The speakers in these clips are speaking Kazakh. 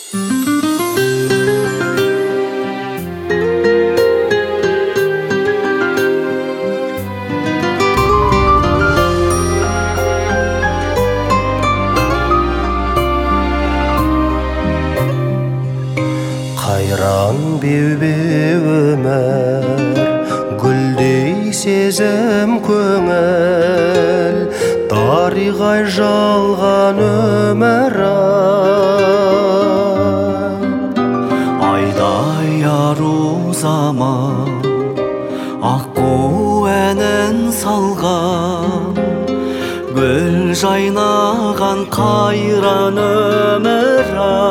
Қайран беу-беу өмір, гүлдей сезім көңіл, дариғай жалған өмір айдай ару заман, аққу әнін салған, гүл жайнаған қайран өмір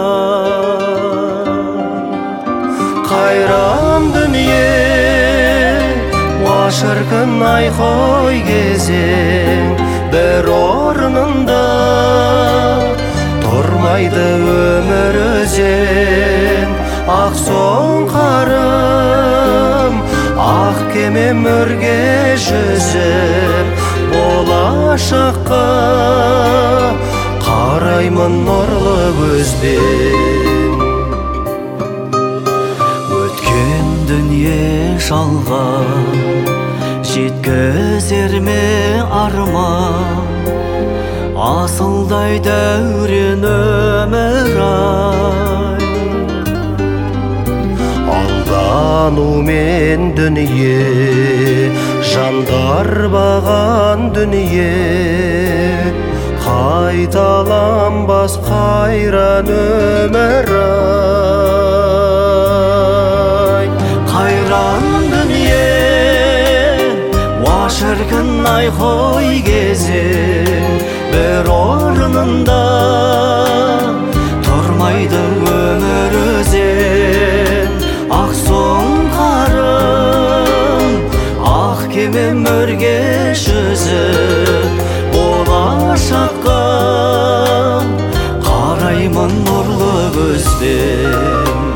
Қайран дүние, уа шіркін ай қой кезең, бір орнында тұрмайды өмір өзен. Ақ сұңқарым, ақ кемем өрге жүзіп, болашаққа қараймын нұрлы көзбен. Дүние жалған, жеткізер ме арман, асылдай дәурен өмір Алданумен дүние, жандар баған дүние, қайталанбас қайран өмір Қайран дүние, уа шіркін ай қой кезең, бір орнында тұрмайды өмір өзен. Ақ сұңқарым, ақ кемем өрге жүзіп, болашаққа қараймын нұрлы көзбен.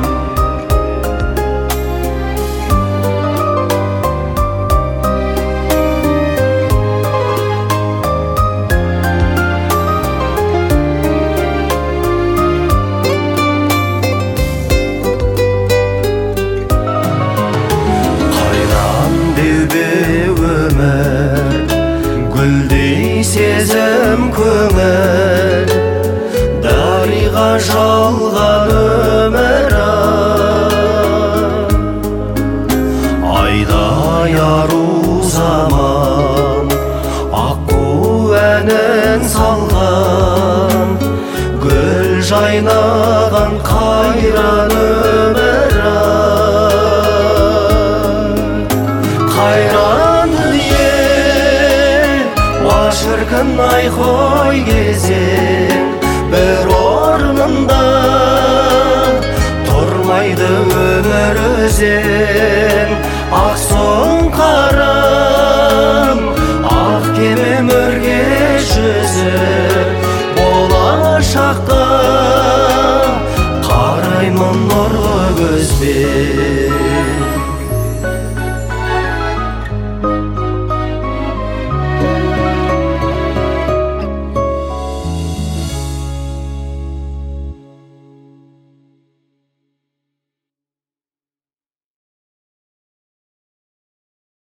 Гүлдей сезім көңіл, дариға жалған өмір айдай ару заман, аққу әнін салған, гүл жайнаған қайран өмір шіркін ай қой кезең, бір орнында тұрмайды өмір өзен. Ақ сұңқарым, ақ кемем өрге жүзіп, болашаққа